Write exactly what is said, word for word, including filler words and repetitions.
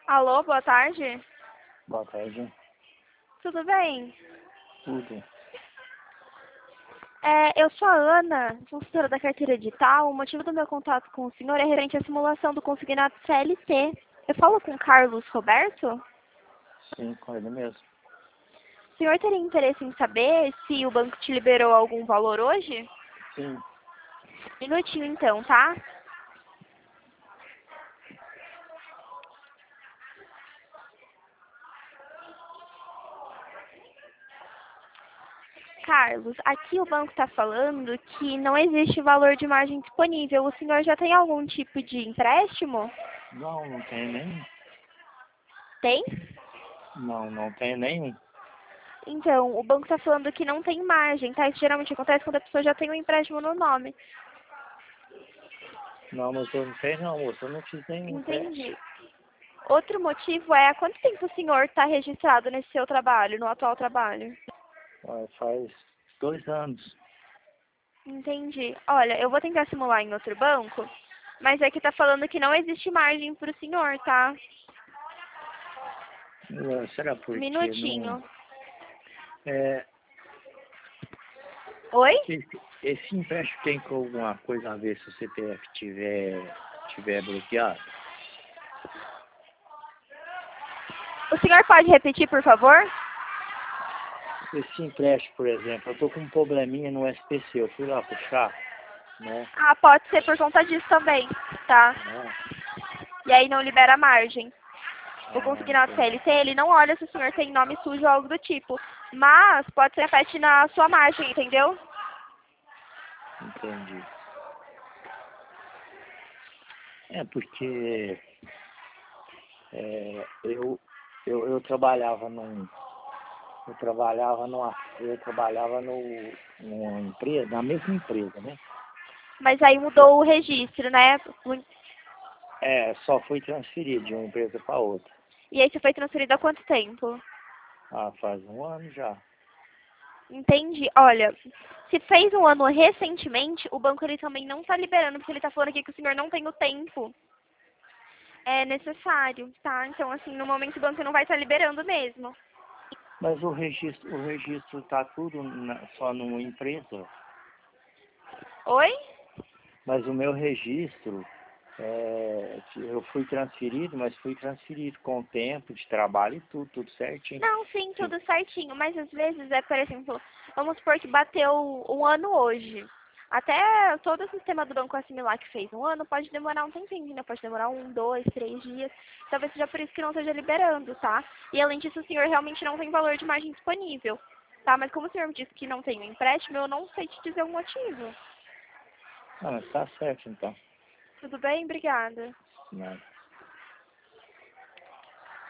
Alô, boa tarde. Boa tarde. Tudo bem? Tudo. É, eu sou a Ana, consultora da carteira digital. O motivo do meu contato com o senhor é referente à simulação do consignado C L T. Eu falo com o Carlos Roberto? Sim, com ele mesmo. O senhor teria interesse em saber se o banco te liberou algum valor hoje? Sim. Minutinho então, tá? Carlos, aqui o banco está falando que não existe valor de margem disponível. O senhor já tem algum tipo de empréstimo? Não, não tem nenhum. Tem? Não, não tem nenhum. Então, o banco está falando que não tem margem, tá? Isso geralmente acontece quando a pessoa já tem um empréstimo no nome. Não, mas eu não tenho não, moço. Eu não fiz nenhum teste. Entendi. Outro motivo é há quanto tempo o senhor está registrado nesse seu trabalho, no atual trabalho? Ah, faz dois anos. Entendi. Olha, eu vou tentar simular em outro banco, mas aqui está falando que não existe margem para o senhor, tá? Ah, será porque não... Minutinho. É, Oi? esse, esse empréstimo tem com alguma coisa a ver se o C P F tiver, tiver bloqueado? O senhor pode repetir, por favor? Esse empréstimo, por exemplo, eu tô com um probleminha no S P C. Eu fui lá puxar, né? Ah, pode ser por conta disso também, tá? Ah, E aí não libera margem. O ah, consignado C L entendi. T, ele não olha se o senhor tem nome sujo ou algo do tipo. Mas pode ser afete na sua margem, entendeu? Entendi. É porque é, eu, eu, eu trabalhava num. Eu trabalhava numa. Eu trabalhava no, numa empresa, na mesma empresa, né? Mas aí mudou o registro, né? É, só fui transferido de uma empresa para outra. E aí você foi transferido há quanto tempo? Ah, faz um ano já. Entendi. Olha, se fez um ano recentemente, o banco ele também não está liberando, porque ele está falando aqui que o senhor não tem o tempo é necessário, tá? Então, assim, no momento o banco não vai estar liberando mesmo. Mas o registro, o registro tá tudo na, só numa empresa. Oi? Mas o meu registro, é, eu fui transferido, mas fui transferido com o tempo de trabalho e tudo, tudo certinho. Não, sim, tudo certinho, mas às vezes é, por exemplo, vamos supor que bateu um ano hoje. Até todo o sistema do banco assimilar que fez um ano pode demorar um tempinho, né? Pode demorar um, dois, três dias. Talvez seja por isso que não esteja liberando, tá? E além disso, o senhor realmente não tem valor de margem disponível, tá? Mas como o senhor me disse que não tem um empréstimo, eu não sei te dizer o motivo. Ah, mas tá certo então. Tudo bem? Obrigada. Né?